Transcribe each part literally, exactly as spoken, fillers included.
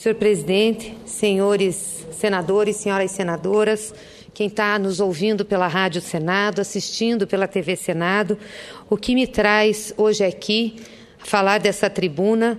Senhor presidente, senhores senadores, senhoras senadoras, quem está nos ouvindo pela Rádio Senado, assistindo pela T V Senado, o que me traz hoje aqui a falar dessa tribuna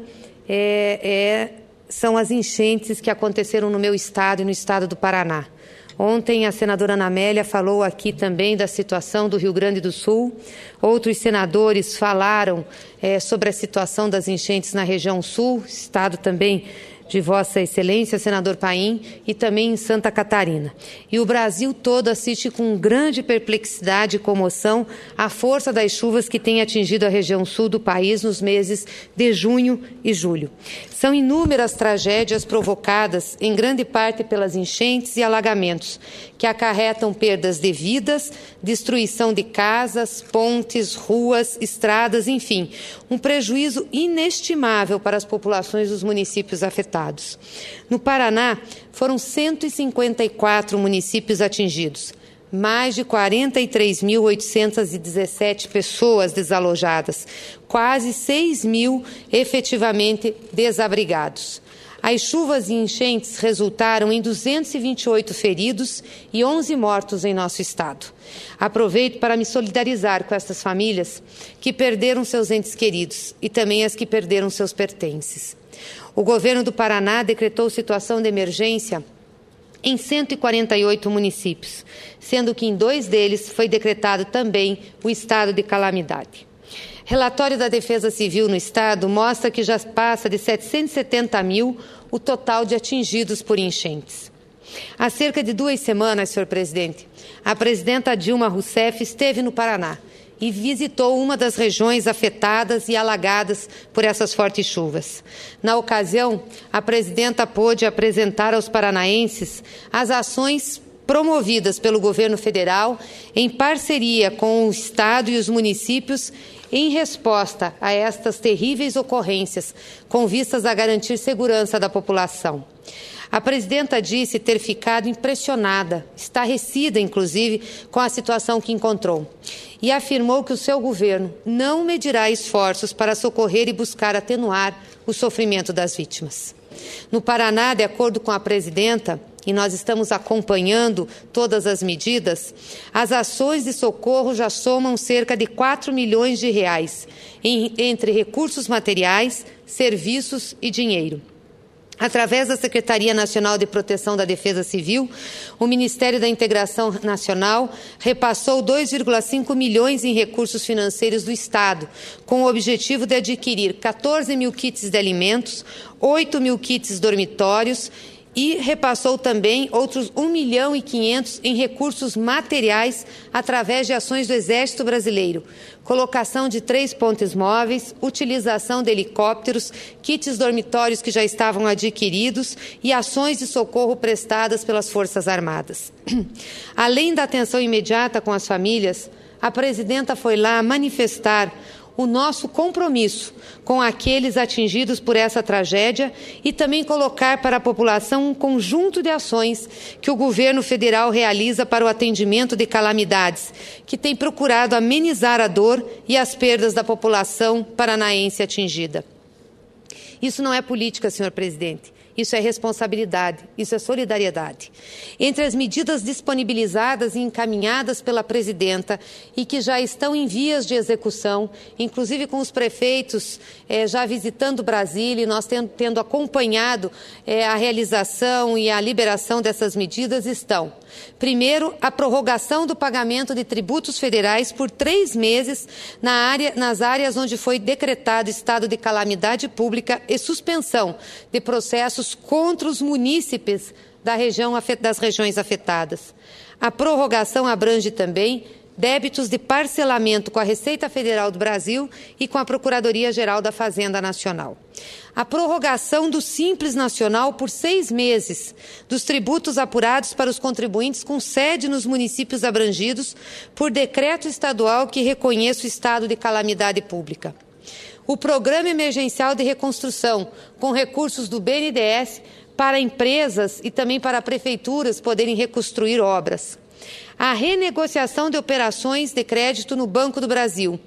é, é, são as enchentes que aconteceram no meu estado e no estado do Paraná. Ontem a senadora Ana Amélia falou aqui também da situação do Rio Grande do Sul. Outros senadores falaram é, sobre a situação das enchentes na região sul, estado também de Vossa Excelência, senador Paim, e também em Santa Catarina. E o Brasil todo assiste com grande perplexidade e comoção a força das chuvas que tem atingido a região sul do país nos meses de junho e julho. São inúmeras tragédias provocadas, em grande parte pelas enchentes e alagamentos, que acarretam perdas de vidas, destruição de casas, pontes, ruas, estradas, enfim, um prejuízo inestimável para as populações dos municípios afetados. No Paraná, foram cento e cinquenta e quatro municípios atingidos, mais de quarenta e três mil oitocentas e dezessete pessoas desalojadas, quase seis mil efetivamente desabrigados. As chuvas e enchentes resultaram em duzentos e vinte e oito feridos e onze mortos em nosso estado. Aproveito para me solidarizar com essas famílias que perderam seus entes queridos e também as que perderam seus pertences. O governo do Paraná decretou situação de emergência em cento e quarenta e oito municípios, sendo que em dois deles foi decretado também o estado de calamidade. Relatório da Defesa Civil no Estado mostra que já passa de setecentos e setenta mil o total de atingidos por enchentes. Há cerca de duas semanas, senhor presidente, a presidenta Dilma Rousseff esteve no Paraná e visitou uma das regiões afetadas e alagadas por essas fortes chuvas. Na ocasião, a presidenta pôde apresentar aos paranaenses as ações promovidas pelo governo federal em parceria com o Estado e os municípios em resposta a estas terríveis ocorrências, com vistas a garantir segurança da população. A presidenta disse ter ficado impressionada, estarrecida, inclusive, com a situação que encontrou, e afirmou que o seu governo não medirá esforços para socorrer e buscar atenuar o sofrimento das vítimas. No Paraná, de acordo com a presidenta, e nós estamos acompanhando todas as medidas, as ações de socorro já somam cerca de quatro milhões de reais, em, entre recursos materiais, serviços e dinheiro. Através da Secretaria Nacional de Proteção da Defesa Civil, o Ministério da Integração Nacional repassou dois vírgula cinco milhões em recursos financeiros do Estado, com o objetivo de adquirir quatorze mil kits de alimentos, oito mil kits dormitórios e repassou também outros um milhão e quinhentos em recursos materiais através de ações do Exército Brasileiro, colocação de três pontes móveis, utilização de helicópteros, kits dormitórios que já estavam adquiridos e ações de socorro prestadas pelas Forças Armadas. Além da atenção imediata com as famílias, a presidenta foi lá manifestar o nosso compromisso com aqueles atingidos por essa tragédia e também colocar para a população um conjunto de ações que o governo federal realiza para o atendimento de calamidades, que tem procurado amenizar a dor e as perdas da população paranaense atingida. Isso não é política, senhor presidente. Isso é responsabilidade, isso é solidariedade. Entre as medidas disponibilizadas e encaminhadas pela presidenta e que já estão em vias de execução, inclusive com os prefeitos eh, já visitando Brasília e nós tendo, tendo acompanhado eh, a realização e a liberação dessas medidas, estão: primeiro, a prorrogação do pagamento de tributos federais por três meses na área, nas áreas onde foi decretado estado de calamidade pública e suspensão de processos contra os munícipes da região, das regiões afetadas. A prorrogação abrange também débitos de parcelamento com a Receita Federal do Brasil e com a Procuradoria-Geral da Fazenda Nacional. A prorrogação do Simples Nacional por seis meses dos tributos apurados para os contribuintes com sede nos municípios abrangidos por decreto estadual que reconheça o estado de calamidade pública. O Programa Emergencial de Reconstrução, com recursos do B N D E S para empresas e também para prefeituras poderem reconstruir obras. A renegociação de operações de crédito no Banco do Brasil,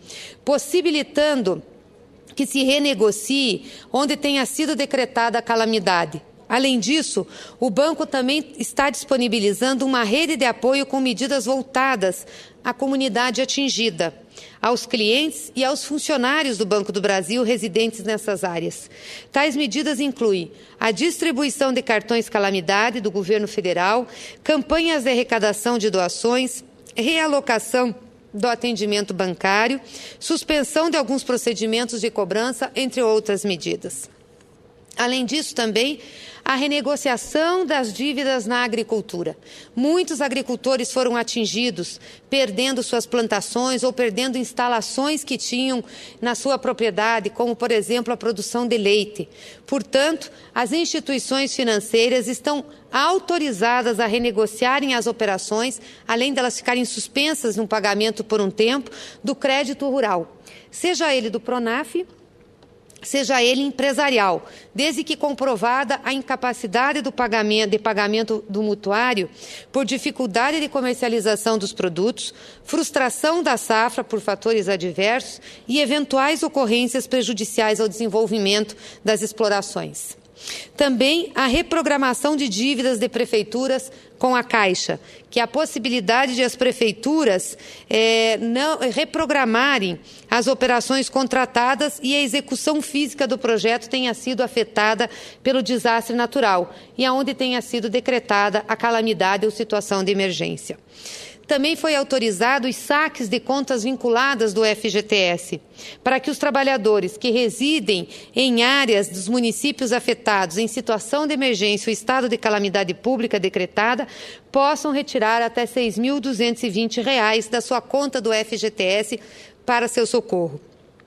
possibilitando que se renegocie onde tenha sido decretada a calamidade, Além disso, o banco também está disponibilizando uma rede de apoio com medidas voltadas à comunidade atingida, aos clientes e aos funcionários do Banco do Brasil residentes nessas áreas. Tais medidas incluem a distribuição de cartões calamidade do governo federal, campanhas de arrecadação de doações, realocação do atendimento bancário, suspensão de alguns procedimentos de cobrança, entre outras medidas. Além disso, também, a renegociação das dívidas na agricultura. Muitos agricultores foram atingidos, perdendo suas plantações ou perdendo instalações que tinham na sua propriedade, como, por exemplo, a produção de leite. Portanto, as instituições financeiras estão autorizadas a renegociarem as operações, além delas ficarem suspensas no pagamento por um tempo, do crédito rural, seja ele do Pronaf, seja ele empresarial, desde que comprovada a incapacidade do pagamento, de pagamento do mutuário por dificuldade de comercialização dos produtos, frustração da safra por fatores adversos e eventuais ocorrências prejudiciais ao desenvolvimento das explorações. Também a reprogramação de dívidas de prefeituras com a Caixa, que é a possibilidade de as prefeituras é, não, reprogramarem as operações contratadas e a execução física do projeto tenha sido afetada pelo desastre natural e aonde tenha sido decretada a calamidade ou situação de emergência. Também foi autorizado os saques de contas vinculadas do F G T S, para que os trabalhadores que residem em áreas dos municípios afetados em situação de emergência ou estado de calamidade pública decretada possam retirar até seis mil duzentos e vinte reais da sua conta do F G T S para seu socorro.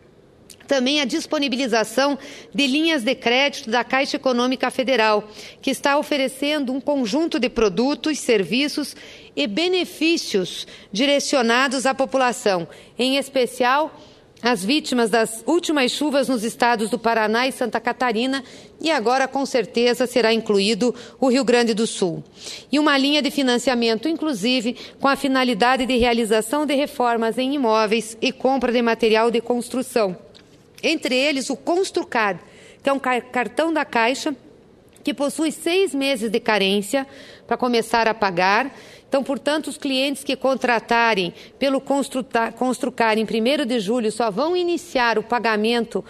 Também a disponibilização de linhas de crédito da Caixa Econômica Federal, que está oferecendo um conjunto de produtos, serviços e benefícios direcionados à população, em especial as vítimas das últimas chuvas nos estados do Paraná e Santa Catarina, e agora, com certeza, será incluído o Rio Grande do Sul. E uma linha de financiamento, inclusive, com a finalidade de realização de reformas em imóveis e compra de material de construção. Entre eles, o Construcard, que é um cartão da Caixa, que possui seis meses de carência para começar a pagar. Então, portanto, os clientes que contratarem pelo Construcard em primeiro de julho só vão iniciar o pagamento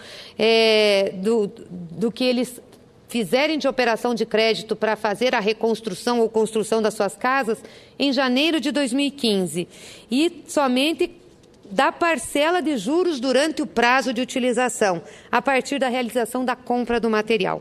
é, do, do que eles fizerem de operação de crédito para fazer a reconstrução ou construção das suas casas em janeiro de dois mil e quinze. E somente da parcela de juros durante o prazo de utilização, a partir da realização da compra do material.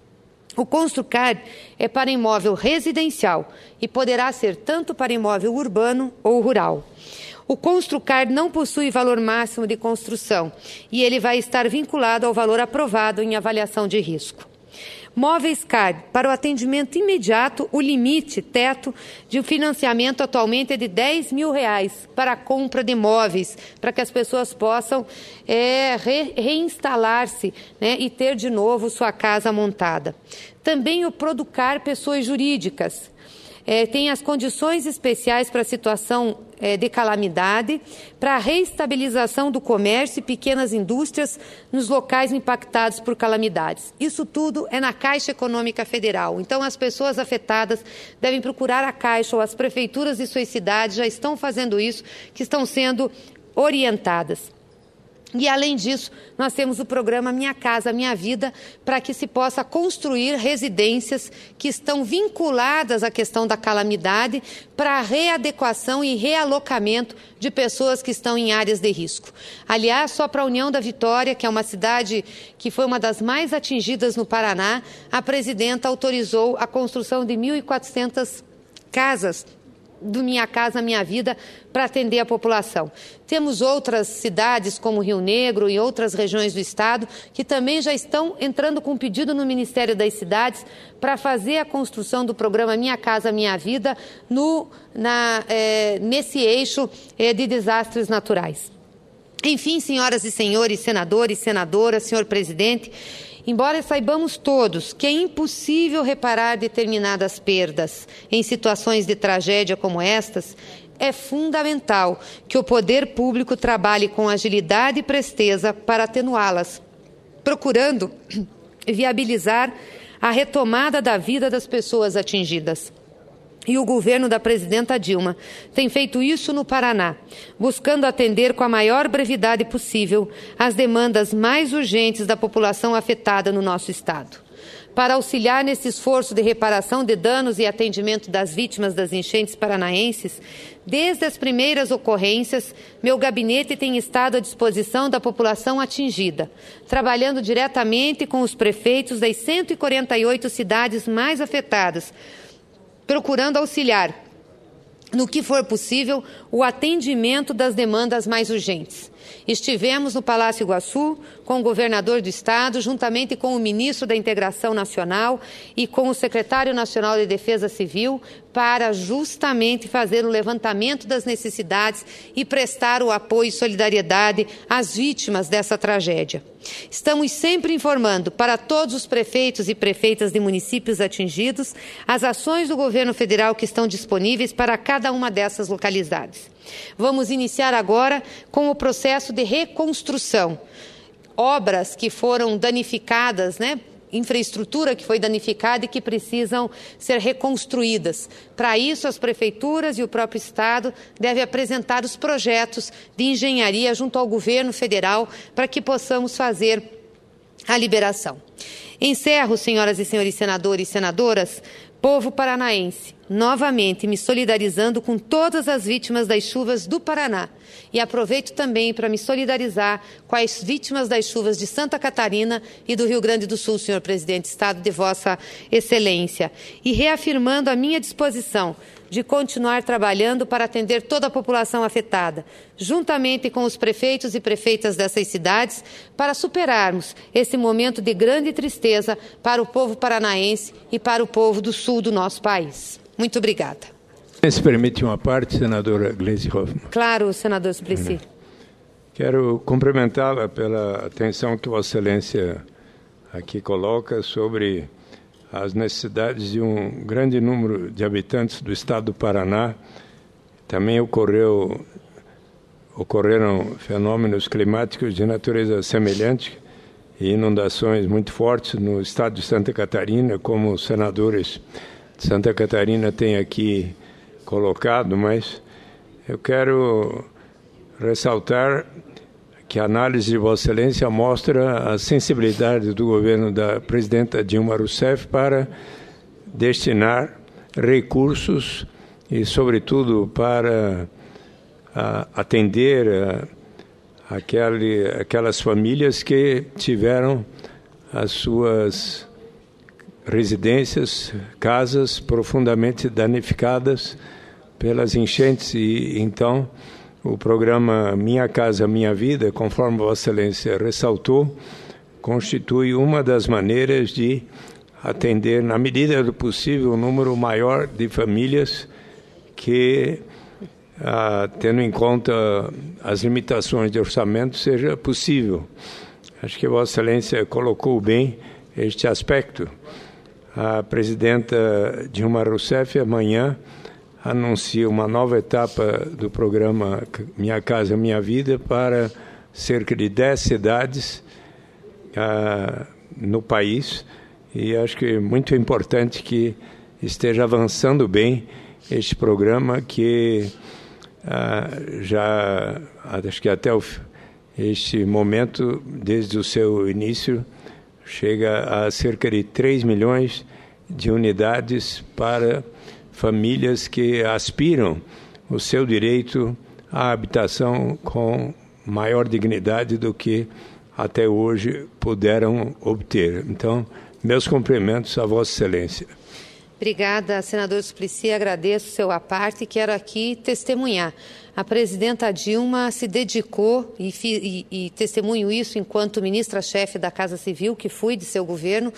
O Construcard é para imóvel residencial e poderá ser tanto para imóvel urbano ou rural. O Construcard não possui valor máximo de construção e ele vai estar vinculado ao valor aprovado em avaliação de risco. Móveis Card, para o atendimento imediato, o limite teto de financiamento atualmente é de dez mil reais para a compra de móveis, para que as pessoas possam é, re, reinstalar-se, né, e ter de novo sua casa montada. Também o Producar Pessoas Jurídicas. É, tem as condições especiais para a situação é, de calamidade, para a reestabilização do comércio e pequenas indústrias nos locais impactados por calamidades. Isso tudo é na Caixa Econômica Federal. Então, as pessoas afetadas devem procurar a Caixa ou as prefeituras de suas cidades já estão fazendo isso, que estão sendo orientadas. E, além disso, nós temos o programa Minha Casa Minha Vida, para que se possa construir residências que estão vinculadas à questão da calamidade para a readequação e realocamento de pessoas que estão em áreas de risco. Aliás, só para a União da Vitória, que é uma cidade que foi uma das mais atingidas no Paraná, a presidenta autorizou a construção de mil e quatrocentas casas do Minha Casa Minha Vida para atender a população. Temos outras cidades como Rio Negro e outras regiões do estado que também já estão entrando com pedido no Ministério das Cidades para fazer a construção do programa Minha Casa Minha Vida no, na, é, nesse eixo é, de desastres naturais. Enfim, senhoras e senhores, senadores, senadoras, senhor presidente, embora saibamos todos que é impossível reparar determinadas perdas em situações de tragédia como estas, é fundamental que o poder público trabalhe com agilidade e presteza para atenuá-las, procurando viabilizar a retomada da vida das pessoas atingidas. E o governo da presidenta Dilma tem feito isso no Paraná, buscando atender com a maior brevidade possível as demandas mais urgentes da população afetada no nosso estado. Para auxiliar nesse esforço de reparação de danos e atendimento das vítimas das enchentes paranaenses, desde as primeiras ocorrências, meu gabinete tem estado à disposição da população atingida, trabalhando diretamente com os prefeitos das cento e quarenta e oito cidades mais afetadas, procurando auxiliar, no que for possível, o atendimento das demandas mais urgentes. Estivemos no Palácio Iguaçu com o governador do estado, juntamente com o ministro da Integração Nacional e com o secretário nacional de Defesa Civil, para justamente fazer o levantamento das necessidades e prestar o apoio e solidariedade às vítimas dessa tragédia. Estamos sempre informando para todos os prefeitos e prefeitas de municípios atingidos as ações do governo federal que estão disponíveis para cada uma dessas localidades. Vamos iniciar agora com o processo de reconstrução. Obras que foram danificadas, né? Infraestrutura que foi danificada e que precisam ser reconstruídas. Para isso, as prefeituras e o próprio Estado devem apresentar os projetos de engenharia junto ao governo federal para que possamos fazer a liberação. Encerro, senhoras e senhores senadores e senadoras, povo paranaense, novamente me solidarizando com todas as vítimas das chuvas do Paraná. E aproveito também para me solidarizar com as vítimas das chuvas de Santa Catarina e do Rio Grande do Sul, senhor presidente, Estado de Vossa Excelência. E reafirmando a minha disposição de continuar trabalhando para atender toda a população afetada, juntamente com os prefeitos e prefeitas dessas cidades, para superarmos esse momento de grande tristeza para o povo paranaense e para o povo do sul do nosso país. Muito obrigada. Se permite uma parte, senadora Gleisi Hoffmann. Claro, senador Suplicy. Quero cumprimentá-la pela atenção que Vossa Excelência aqui coloca sobre as necessidades de um grande número de habitantes do estado do Paraná. Também ocorreu, ocorreram fenômenos climáticos de natureza semelhante e inundações muito fortes no estado de Santa Catarina, como os senadores de Santa Catarina têm aqui colocado, mas eu quero ressaltar que a análise de Vossa Excelência mostra a sensibilidade do governo da presidenta Dilma Rousseff para destinar recursos e, sobretudo, para a, atender a, aquele, aquelas famílias que tiveram as suas residências, casas profundamente danificadas pelas enchentes e, então, o programa Minha Casa Minha Vida, conforme Vossa Excelência ressaltou, constitui uma das maneiras de atender, na medida do possível, um número maior de famílias que, ah, tendo em conta as limitações de orçamento, seja possível. Acho que Vossa Excelência colocou bem este aspecto. A presidenta Dilma Rousseff, amanhã, anuncia uma nova etapa do programa Minha Casa Minha Vida para cerca de dez cidades ah, no país, e acho que é muito importante que esteja avançando bem este programa que ah, já, acho que até o, este momento, desde o seu início, chega a cerca de três milhões de unidades para famílias que aspiram o seu direito à habitação com maior dignidade do que até hoje puderam obter. Então, meus cumprimentos a Vossa Excelência. Obrigada, senador Suplicy. Agradeço o seu aparte e quero aqui testemunhar. A presidenta Dilma se dedicou, e, e, e testemunho isso enquanto ministra-chefe da Casa Civil, que fui de seu governo,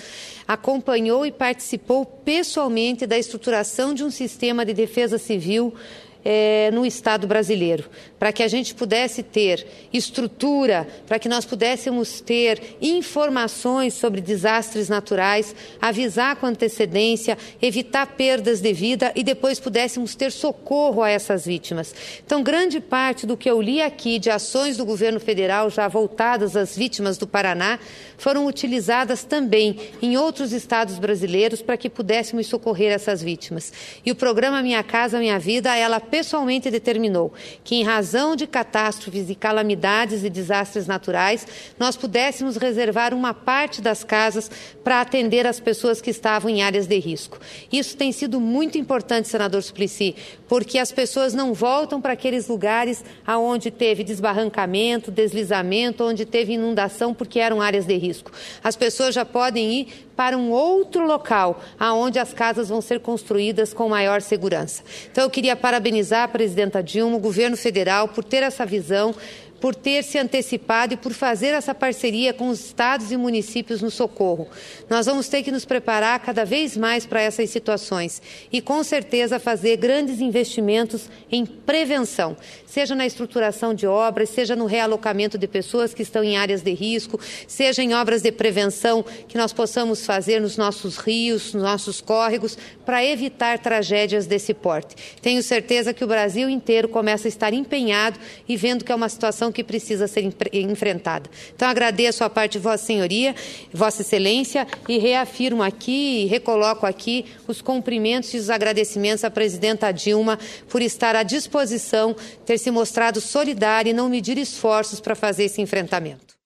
acompanhou e participou pessoalmente da estruturação de um sistema de defesa civil é, no Estado brasileiro, para que a gente pudesse ter estrutura, para que nós pudéssemos ter informações sobre desastres naturais, avisar com antecedência, evitar perdas de vida e depois pudéssemos ter socorro a essas vítimas. Então, grande parte do que eu li aqui de ações do governo federal já voltadas às vítimas do Paraná foram utilizadas também em outros estados brasileiros para que pudéssemos socorrer essas vítimas. E o programa Minha Casa Minha Vida, ela pessoalmente determinou que, em razão de catástrofes e calamidades e desastres naturais, nós pudéssemos reservar uma parte das casas para atender as pessoas que estavam em áreas de risco. Isso tem sido muito importante, senador Suplicy, porque as pessoas não voltam para aqueles lugares onde teve desbarrancamento, deslizamento, onde teve inundação, porque eram áreas de risco. As pessoas já podem ir para um outro local, aonde as casas vão ser construídas com maior segurança. Então, eu queria parabenizar a presidenta Dilma, o governo federal, por ter essa visão, por ter se antecipado e por fazer essa parceria com os estados e municípios no socorro. Nós vamos ter que nos preparar cada vez mais para essas situações e, com certeza, fazer grandes investimentos em prevenção, seja na estruturação de obras, seja no realocamento de pessoas que estão em áreas de risco, seja em obras de prevenção que nós possamos fazer nos nossos rios, nos nossos córregos, para evitar tragédias desse porte. Tenho certeza que o Brasil inteiro começa a estar empenhado e vendo que é uma situação que precisa ser enfrentada. Então, agradeço a parte de Vossa Senhoria, Vossa Excelência, e reafirmo aqui e recoloco aqui os cumprimentos e os agradecimentos à presidenta Dilma por estar à disposição, ter se mostrado solidária e não medir esforços para fazer esse enfrentamento.